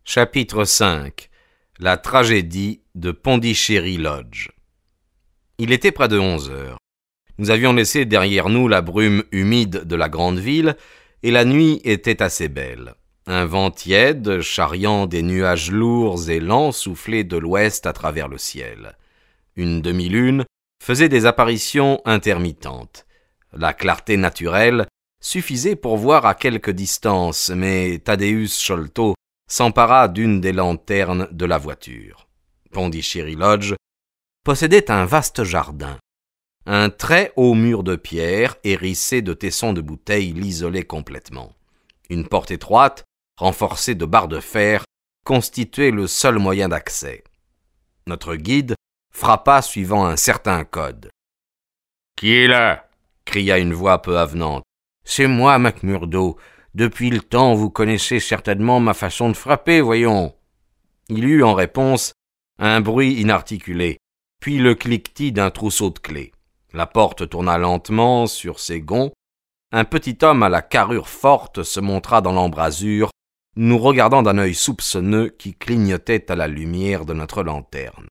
Chapitre 5. La tragédie de Pondichéry Lodge. Il était près de 11 heures. Nous avions laissé derrière nous la brume humide de la grande ville, et la nuit était assez belle. Un vent tiède, charriant des nuages lourds et lents, soufflait de l'ouest à travers le ciel. Une demi-lune faisait des apparitions intermittentes. La clarté naturelle suffisait pour voir à quelque distance, mais Thaddeus Sholto s'empara d'une des lanternes de la voiture. Pondichéry Lodge possédait un vaste jardin. Un très haut mur de pierre, hérissé de tessons de bouteilles, l'isolait complètement. Une porte étroite, renforcée de barres de fer, constituait le seul moyen d'accès. Notre guide frappa suivant un certain code. « Qui est là ?» cria une voix peu avenante. « C'est moi, McMurdo. Depuis le temps, vous connaissez certainement ma façon de frapper, voyons. » Il eut en réponse un bruit inarticulé, puis le cliquetis d'un trousseau de clés. La porte tourna lentement sur ses gonds. Un petit homme à la carrure forte se montra dans l'embrasure, nous regardant d'un œil soupçonneux qui clignotait à la lumière de notre lanterne.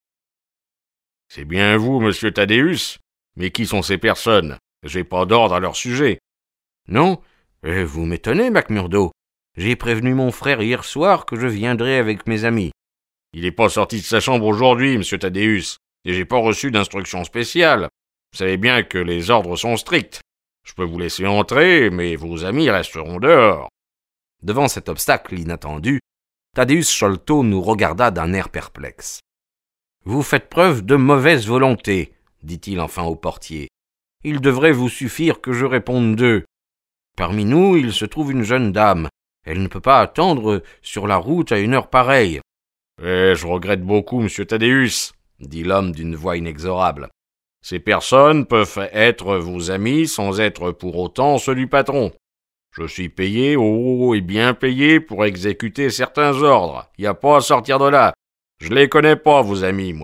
« C'est bien vous, monsieur Thaddeus. Mais qui sont ces personnes? J'ai pas d'ordre à leur sujet. »« Non, vous m'étonnez, McMurdo. J'ai prévenu mon frère hier soir que je viendrais avec mes amis. »« Il n'est pas sorti de sa chambre aujourd'hui, monsieur Thaddeus, et j'ai pas reçu d'instructions spéciales. Vous savez bien que les ordres sont stricts. Je peux vous laisser entrer, mais vos amis resteront dehors. » Devant cet obstacle inattendu, Thaddeus Sholto nous regarda d'un air perplexe. « Vous faites preuve de mauvaise volonté, » dit-il enfin au portier. « Il devrait vous suffire que je réponde d'eux. Parmi nous, il se trouve une jeune dame. Elle ne peut pas attendre sur la route à une heure pareille. »« Je regrette beaucoup, monsieur Thaddeus, » dit l'homme d'une voix inexorable. « Ces personnes peuvent être vos amis sans être pour autant ceux du patron. Je suis payé, haut et bien payé, pour exécuter certains ordres. Y a pas à sortir de là. Je les connais pas, vos amis, moi. »«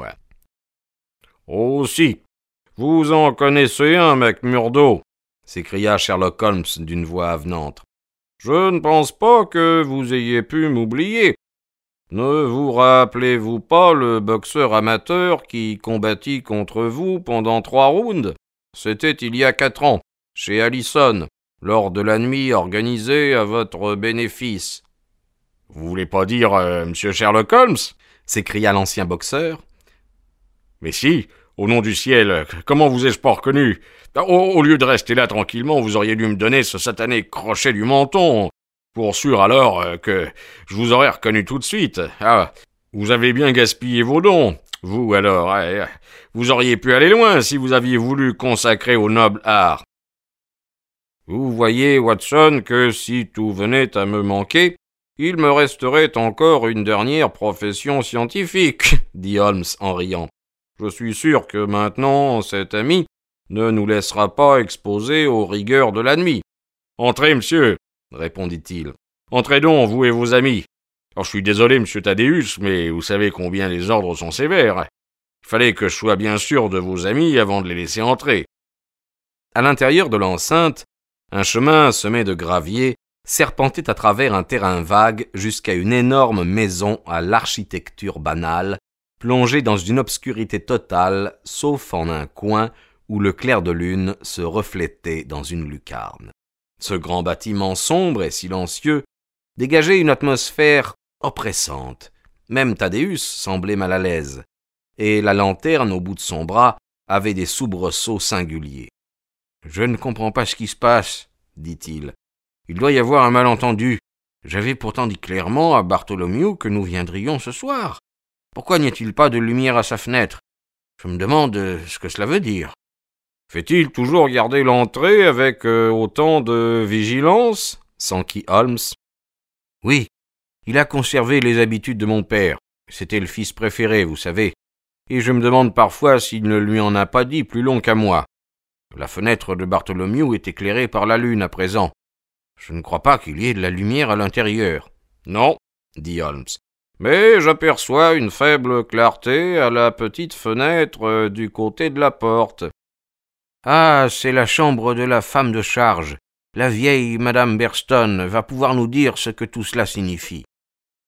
Oh si, vous en connaissez un, McMurdo !» s'écria Sherlock Holmes d'une voix avenante. « Je ne pense pas que vous ayez pu m'oublier. Ne vous rappelez-vous pas le boxeur amateur qui combattit contre vous pendant 3 rounds? C'était il y a 4 ans, chez Allison, lors de la nuit organisée à votre bénéfice. »« Vous voulez pas dire monsieur Sherlock Holmes ?» s'écria l'ancien boxeur. « Mais si, au nom du ciel, comment vous ai-je pas reconnu? Au lieu de rester là tranquillement, vous auriez dû me donner ce satané crochet du menton, pour sûr alors que je vous aurais reconnu tout de suite. Ah, vous avez bien gaspillé vos dons, vous alors. Vous auriez pu aller loin si vous aviez voulu consacrer au noble art. Vous voyez, Watson, que si tout venait à me manquer, il me resterait encore une dernière profession scientifique, dit Holmes en riant. Je suis sûr que maintenant, cet ami ne nous laissera pas exposés aux rigueurs de la nuit. Entrez, monsieur, répondit-il. Entrez donc, vous et vos amis. Alors, je suis désolé, monsieur Thaddeus, mais vous savez combien les ordres sont sévères. Il fallait que je sois bien sûr de vos amis avant de les laisser entrer. À l'intérieur de l'enceinte, un chemin semé de gravier serpentait à travers un terrain vague jusqu'à une énorme maison à l'architecture banale, plongée dans une obscurité totale, sauf en un coin où le clair de lune se reflétait dans une lucarne. Ce grand bâtiment sombre et silencieux dégageait une atmosphère oppressante. Même Thaddeus semblait mal à l'aise, et la lanterne au bout de son bras avait des soubresauts singuliers. « Je ne comprends pas ce qui se passe, » dit-il. « Il doit y avoir un malentendu. J'avais pourtant dit clairement à Bartholomew que nous viendrions ce soir. Pourquoi n'y a-t-il pas de lumière à sa fenêtre? Je me demande ce que cela veut dire. » Fait-il toujours garder l'entrée avec autant de vigilance? S'enquit Holmes. Oui, il a conservé les habitudes de mon père. C'était le fils préféré, vous savez. Et je me demande parfois s'il ne lui en a pas dit plus long qu'à moi. La fenêtre de Bartholomew est éclairée par la lune à présent. Je ne crois pas qu'il y ait de la lumière à l'intérieur. Non, dit Holmes. Mais j'aperçois une faible clarté à la petite fenêtre du côté de la porte. Ah, c'est la chambre de la femme de charge. La vieille Madame Burston va pouvoir nous dire ce que tout cela signifie.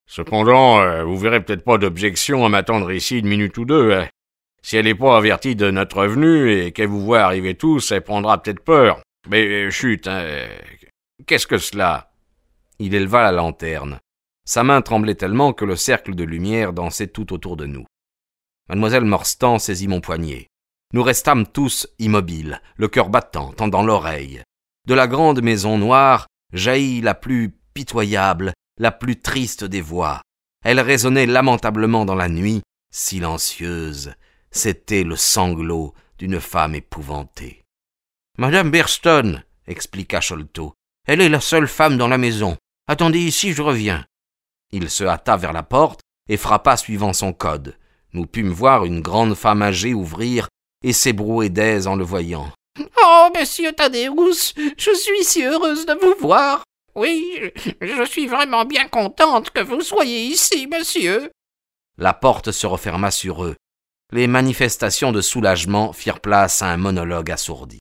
Cependant, vous verrez peut-être pas d'objection à m'attendre ici une minute ou deux. Si elle n'est pas avertie de notre venue et qu'elle vous voit arriver tous, elle prendra peut-être peur. Mais chut, qu'est-ce que cela ?» Il éleva la lanterne. Sa main tremblait tellement que le cercle de lumière dansait tout autour de nous. Mademoiselle Morstan saisit mon poignet. Nous restâmes tous immobiles, le cœur battant, tendant l'oreille. De la grande maison noire jaillit la plus pitoyable, la plus triste des voix. Elle résonnait lamentablement dans la nuit, silencieuse. C'était le sanglot d'une femme épouvantée. « Madame Burston, » expliqua Sholto, « elle est la seule femme dans la maison. Attendez ici, je reviens. » Il se hâta vers la porte et frappa suivant son code. Nous pûmes voir une grande femme âgée ouvrir et s'ébrouer d'aise en le voyant. « Oh, monsieur Thaddeus, je suis si heureuse de vous voir. Oui, je suis vraiment bien contente que vous soyez ici, monsieur. » La porte se referma sur eux. Les manifestations de soulagement firent place à un monologue assourdi.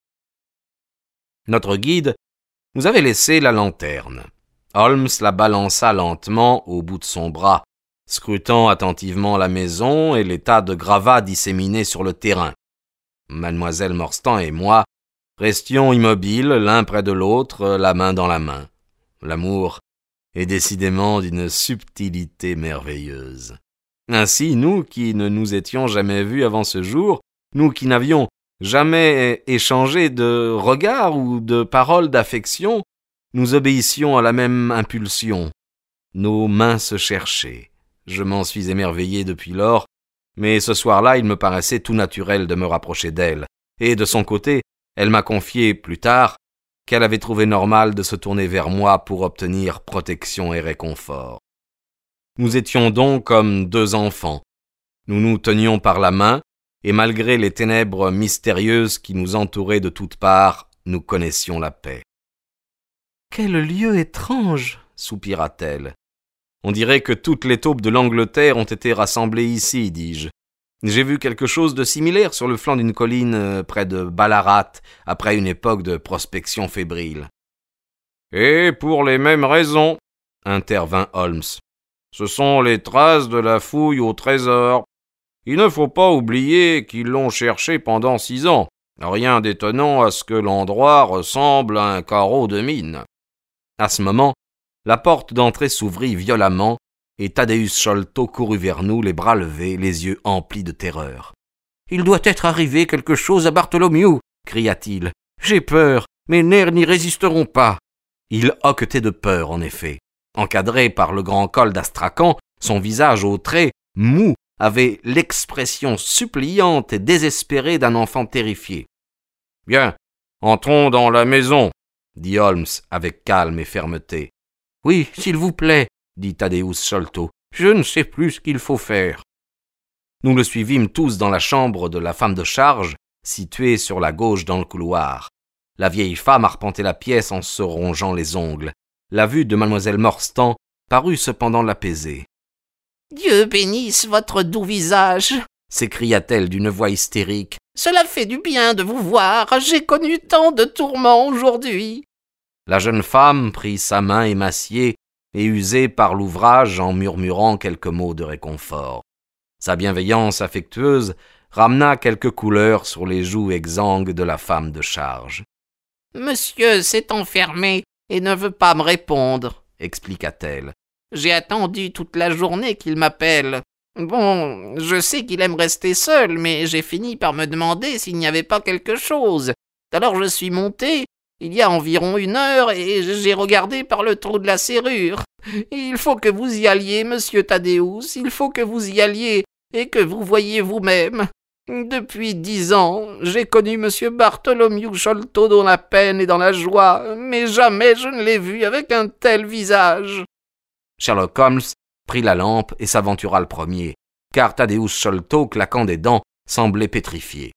Notre guide nous avait laissé la lanterne. Holmes la balança lentement au bout de son bras, scrutant attentivement la maison et les tas de gravats disséminés sur le terrain. Mademoiselle Morstan et moi restions immobiles l'un près de l'autre, la main dans la main. L'amour est décidément d'une subtilité merveilleuse. Ainsi, nous qui ne nous étions jamais vus avant ce jour, nous qui n'avions jamais échangé de regards ou de paroles d'affection, nous obéissions à la même impulsion. Nos mains se cherchaient. Je m'en suis émerveillé depuis lors, mais ce soir-là, il me paraissait tout naturel de me rapprocher d'elle, et de son côté, elle m'a confié plus tard qu'elle avait trouvé normal de se tourner vers moi pour obtenir protection et réconfort. Nous étions donc comme deux enfants. Nous nous tenions par la main, et malgré les ténèbres mystérieuses qui nous entouraient de toutes parts, nous connaissions la paix. « Quel lieu étrange !» soupira-t-elle. « On dirait que toutes les taupes de l'Angleterre ont été rassemblées ici, dis-je. J'ai vu quelque chose de similaire sur le flanc d'une colline près de Ballarat, après une époque de prospection fébrile. »« Et pour les mêmes raisons, » intervint Holmes. « Ce sont les traces de la fouille au trésor. Il ne faut pas oublier qu'ils l'ont cherché pendant 6 ans. Rien d'étonnant à ce que l'endroit ressemble à un carreau de mine. » À ce moment, la porte d'entrée s'ouvrit violemment et Thaddeus Sholto courut vers nous, les bras levés, les yeux emplis de terreur. « Il doit être arrivé quelque chose à Bartholomew !» cria-t-il. « J'ai peur, mes nerfs n'y résisteront pas. » Il hoquetait de peur, en effet. Encadré par le grand col d'Astrakhan, son visage aux traits, mou, avait l'expression suppliante et désespérée d'un enfant terrifié. « Bien, entrons dans la maison, » dit Holmes avec calme et fermeté. « Oui, s'il vous plaît, » dit Thaddeus Sholto. « Je ne sais plus ce qu'il faut faire. » Nous le suivîmes tous dans la chambre de la femme de charge, située sur la gauche dans le couloir. La vieille femme arpentait la pièce en se rongeant les ongles. La vue de mademoiselle Morstan parut cependant l'apaiser. « Dieu bénisse votre doux visage !» s'écria-t-elle d'une voix hystérique. « Cela fait du bien de vous voir, j'ai connu tant de tourments aujourd'hui. » La jeune femme prit sa main émaciée et usée par l'ouvrage en murmurant quelques mots de réconfort. Sa bienveillance affectueuse ramena quelques couleurs sur les joues exsangues de la femme de charge. « Monsieur s'est enfermé et ne veut pas me répondre, » expliqua-t-elle. « J'ai attendu toute la journée qu'il m'appelle. Bon, je sais qu'il aime rester seul, mais j'ai fini par me demander s'il n'y avait pas quelque chose. Alors je suis monté, il y a environ 1 heure, et j'ai regardé par le trou de la serrure. Il faut que vous y alliez, monsieur Thaddeus, il faut que vous y alliez, et que vous voyiez vous-même. Depuis 10 ans, j'ai connu monsieur Bartholomew Sholto dans la peine et dans la joie, mais jamais je ne l'ai vu avec un tel visage. » Sherlock Holmes prit la lampe et s'aventura le premier, car Thaddeus Sholto, claquant des dents, semblait pétrifié.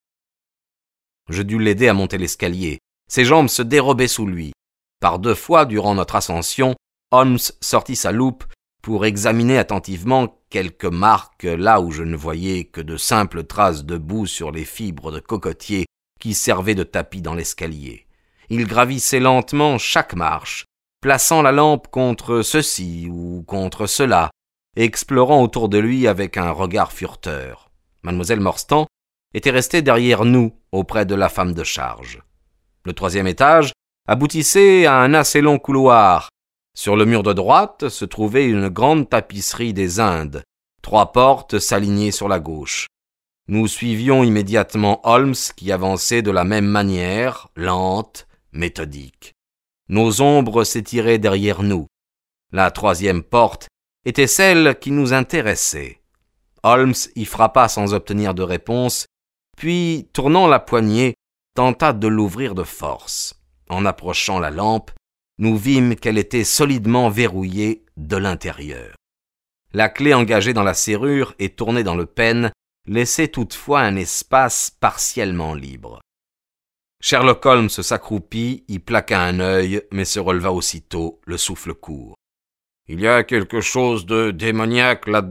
Je dus l'aider à monter l'escalier. Ses jambes se dérobaient sous lui. Par 2 fois, durant notre ascension, Holmes sortit sa loupe pour examiner attentivement quelques marques là où je ne voyais que de simples traces de boue sur les fibres de cocotier qui servaient de tapis dans l'escalier. Il gravissait lentement chaque marche, plaçant la lampe contre ceci ou contre cela, explorant autour de lui avec un regard furteur. Mademoiselle Morstan était restée derrière nous, auprès de la femme de charge. Le 3e étage aboutissait à un assez long couloir. Sur le mur de droite se trouvait une grande tapisserie des Indes. 3 portes s'alignaient sur la gauche. Nous suivions immédiatement Holmes qui avançait de la même manière, lente, méthodique. Nos ombres s'étiraient derrière nous. La 3e porte était celle qui nous intéressait. Holmes y frappa sans obtenir de réponse, puis, tournant la poignée, tenta de l'ouvrir de force. En approchant la lampe, nous vîmes qu'elle était solidement verrouillée de l'intérieur. La clé engagée dans la serrure et tournée dans le pêne laissait toutefois un espace partiellement libre. Sherlock Holmes s'accroupit, y plaqua un œil, mais se releva aussitôt, le souffle court. « Il y a quelque chose de démoniaque là-dedans, »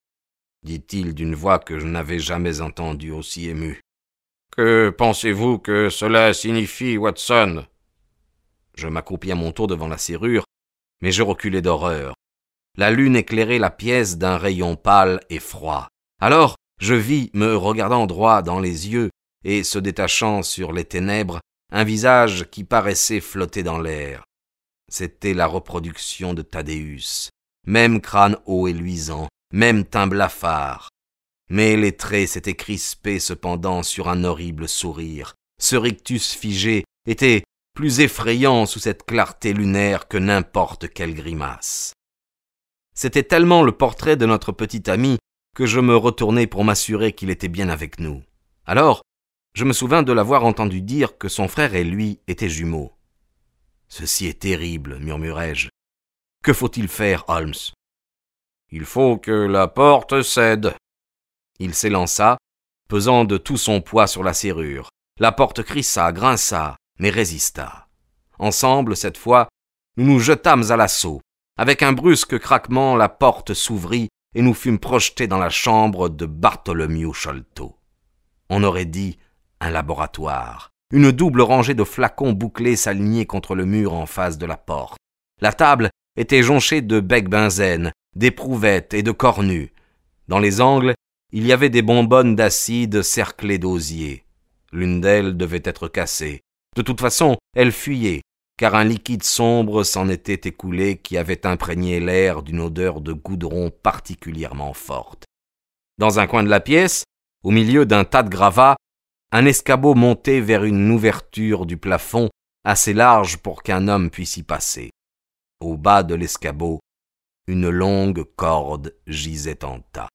dit-il d'une voix que je n'avais jamais entendue aussi émue. « Que pensez-vous que cela signifie, Watson ?» Je m'accroupis à mon tour devant la serrure, mais je reculai d'horreur. La lune éclairait la pièce d'un rayon pâle et froid. Alors, je vis, me regardant droit dans les yeux et se détachant sur les ténèbres, un visage qui paraissait flotter dans l'air. C'était la reproduction de Thaddeus, même crâne haut et luisant, même teint blafard. Mais les traits s'étaient crispés cependant sur un horrible sourire. Ce rictus figé était plus effrayant sous cette clarté lunaire que n'importe quelle grimace. C'était tellement le portrait de notre petit ami que je me retournai pour m'assurer qu'il était bien avec nous. Alors, je me souvins de l'avoir entendu dire que son frère et lui étaient jumeaux. « Ceci est terrible, murmurai-je. Que faut-il faire, Holmes ? » « Il faut que la porte cède. » Il s'élança, pesant de tout son poids sur la serrure. La porte crissa, grinça, mais résista. Ensemble, cette fois, nous nous jetâmes à l'assaut. Avec un brusque craquement, la porte s'ouvrit et nous fûmes projetés dans la chambre de Bartholomew Sholto. On aurait dit un laboratoire. Une double rangée de flacons bouclés s'alignait contre le mur en face de la porte. La table était jonchée de bec-benzène, d'éprouvettes et de cornues. Dans les angles, il y avait des bonbonnes d'acide cerclées d'osier. L'une d'elles devait être cassée. De toute façon, elle fuyait, car un liquide sombre s'en était écoulé qui avait imprégné l'air d'une odeur de goudron particulièrement forte. Dans un coin de la pièce, au milieu d'un tas de gravats, un escabeau montait vers une ouverture du plafond assez large pour qu'un homme puisse y passer. Au bas de l'escabeau, une longue corde gisait en tas.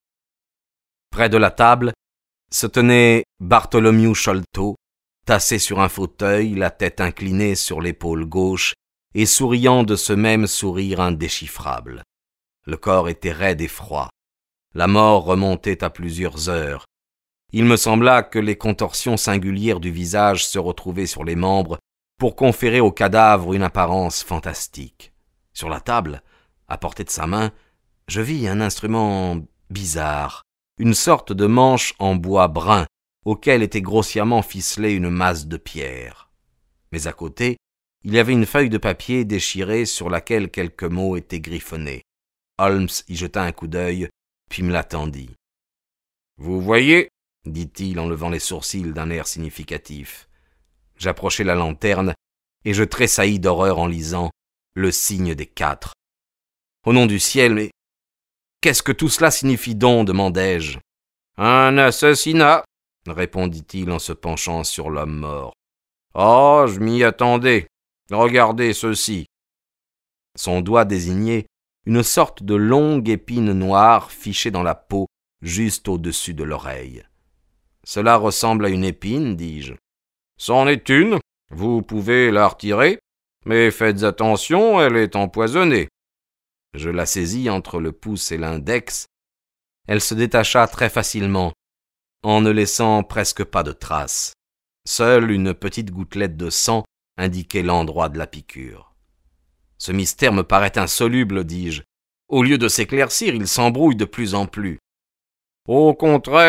Près de la table se tenait Bartholomew Sholto, tassé sur un fauteuil, la tête inclinée sur l'épaule gauche et souriant de ce même sourire indéchiffrable. Le corps était raide et froid. La mort remontait à plusieurs heures. Il me sembla que les contorsions singulières du visage se retrouvaient sur les membres pour conférer au cadavre une apparence fantastique. Sur la table, à portée de sa main, je vis un instrument bizarre, une sorte de manche en bois brun, auquel était grossièrement ficelée une masse de pierre. Mais à côté, il y avait une feuille de papier déchirée sur laquelle quelques mots étaient griffonnés. Holmes y jeta un coup d'œil, puis me l'attendit. « Vous voyez » dit-il en levant les sourcils d'un air significatif. J'approchai la lanterne et je tressaillis d'horreur en lisant le signe des 4. « Au nom du ciel, mais qu'est-ce que tout cela signifie donc ?» demandai-je. « Un assassinat » répondit-il en se penchant sur l'homme mort. « Oh, je m'y attendais. Regardez ceci. » Son doigt désignait une sorte de longue épine noire fichée dans la peau juste au-dessus de l'oreille. « Cela ressemble à une épine, dis-je. »« C'en est une. Vous pouvez la retirer, mais faites attention, elle est empoisonnée. » Je la saisis entre le pouce et l'index. Elle se détacha très facilement, en ne laissant presque pas de traces. Seule une petite gouttelette de sang indiquait l'endroit de la piqûre. « Ce mystère me paraît insoluble, dis-je. Au lieu de s'éclaircir, il s'embrouille de plus en plus. »« Au contraire, »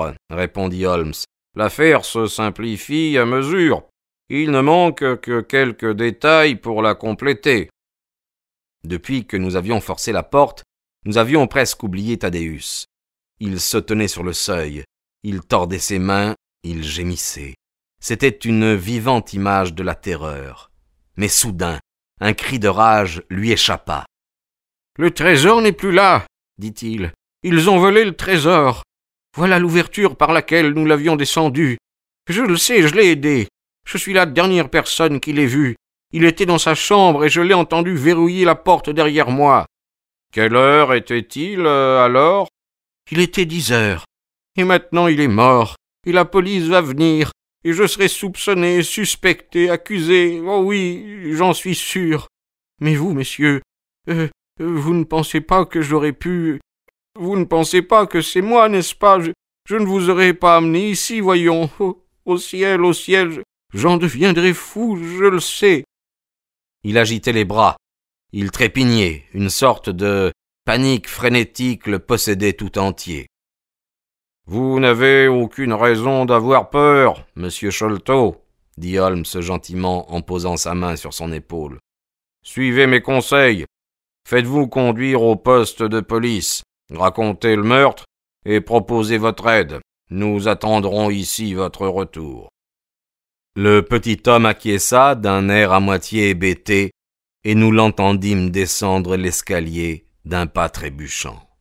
répondit Holmes, « l'affaire se simplifie à mesure. Il ne manque que quelques détails pour la compléter. » Depuis que nous avions forcé la porte, Nous avions presque oublié Thaddeus. Il se tenait sur le seuil, il tordait ses mains, il gémissait. C'était une vivante image de la terreur. Mais soudain, un cri de rage lui échappa. « Le trésor n'est plus là, dit-il. Ils ont volé le trésor. Voilà l'ouverture par laquelle nous l'avions descendu. Je le sais, je l'ai aidé. Je suis la dernière personne qui l'ait vu. Il était dans sa chambre et je l'ai entendu verrouiller la porte derrière moi. » « Quelle heure était-il alors ?»« Il était 10 heures. Et maintenant il est mort. Et la police va venir. Et je serai soupçonné, suspecté, accusé. Oh oui, j'en suis sûr. Mais vous, messieurs, vous ne pensez pas que j'aurais pu... Vous ne pensez pas que c'est moi, n'est-ce pas? Je ne vous aurais pas amené ici, voyons. Oh, au ciel, j'en deviendrai fou, je le sais. » Il agitait les bras. Il trépignait, une sorte de panique frénétique le possédait tout entier. « Vous n'avez aucune raison d'avoir peur, monsieur Sholto, » dit Holmes gentiment en posant sa main sur son épaule. « Suivez mes conseils. Faites-vous conduire au poste de police, racontez le meurtre et proposez votre aide. Nous attendrons ici votre retour. » Le petit homme acquiesça d'un air à moitié hébété, et nous l'entendîmes descendre l'escalier d'un pas trébuchant.